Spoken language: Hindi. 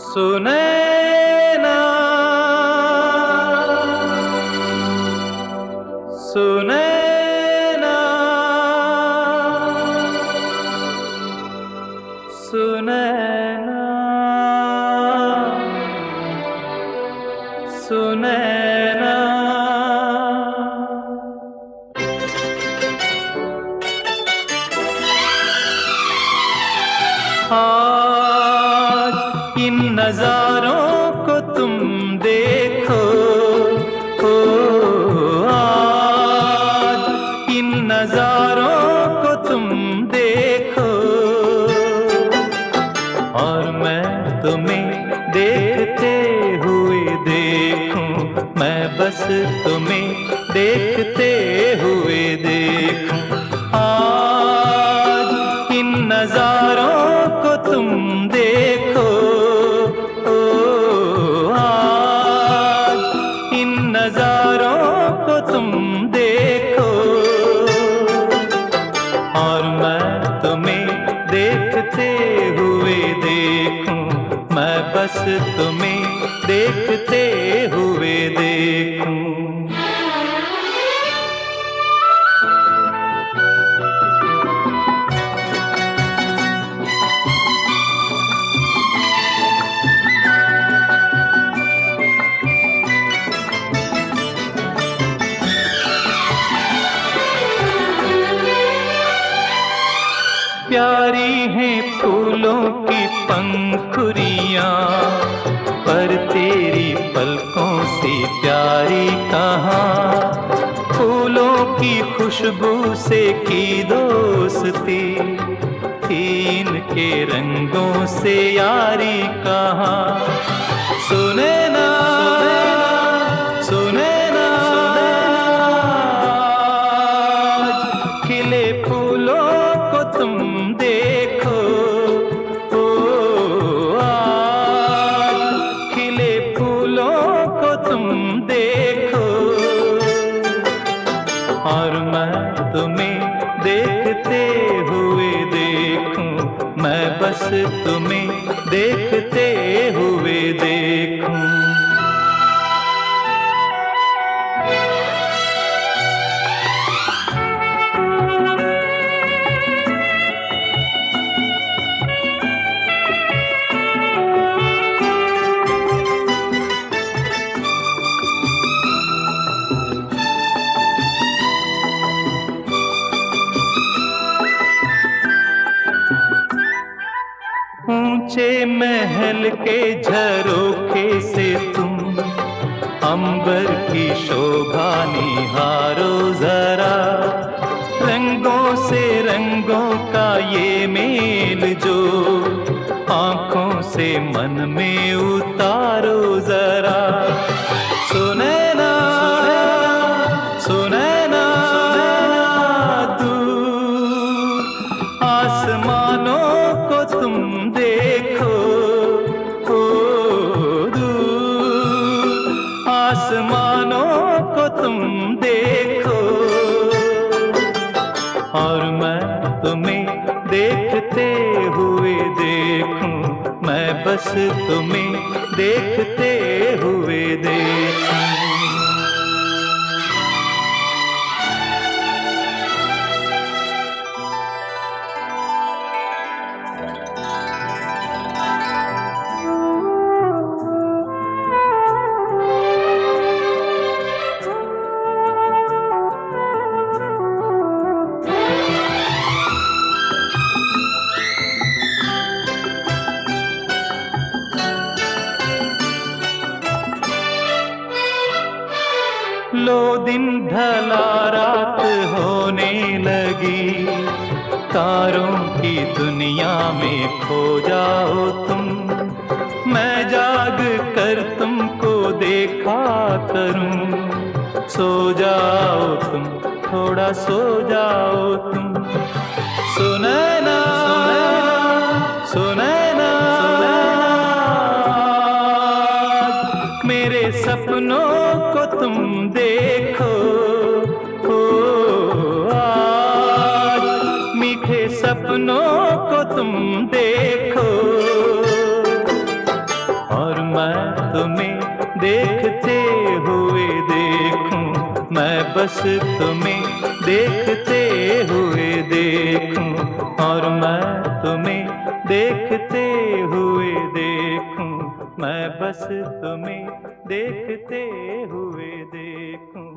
सुनैना सुनैना सुनैना सुनैना। आज इन नजारों को तुम देखो, ओ आज इन नजारों को तुम देखो, और मैं तुम्हें देखते हुए देखूं, मैं बस तुम्हें देखते हुए देखूं। आज इन नजारों को तुम देखो, ओ आज इन नजारों को तुम देखो, और मैं तुम्हें देखते हुए देखूं, मैं बस तुम्हें देखते हुए देखूं। प्यारी हैं फूलों की पंखुड़ियां, पर तेरी पलकों से प्यारी कहाँ। फूलों की खुशबू से की दोस्ती, इनके रंगों से यारी कहाँ। सुनैना सुनैना खिले फूलों को तुम देखो, ओ आज खिले फूलों को तुम देखो, और मैं तुम्हें देखते हुए देखूं, मैं बस तुम्हें देखते हुए देखूं। ऊंचे महल के झरोखे से तुम अंबर की शोभा निहारो जरा, रंगों से रंगों का ये मेल जो आंखों से मन में उतारो जरा। सुनैना सुनैना दूर आसमानों को तुम देखो, ओ दूर आसमानों को तुम देखो, और मैं तुम्हें देखते हुए देखूं, मैं बस तुम्हें देखते हुए देखूं। लो दिन ढला रात होने लगी, तारों की दुनिया में खो जाओ तुम, मैं जाग कर तुमको देखा करूं। सो जाओ तुम, थोड़ा सो जाओ तुम। सुनैना सुनैना मेरे सपनों को तुम देखो, ओ आज मीठे सपनों को तुम देखो, देखते हुए देखूं, मैं बस तुम्हें देखते हुए देखूं, और मैं तुम्हें देखते हुए देखूं, मैं बस तुम्हें देखते हुए देखूं।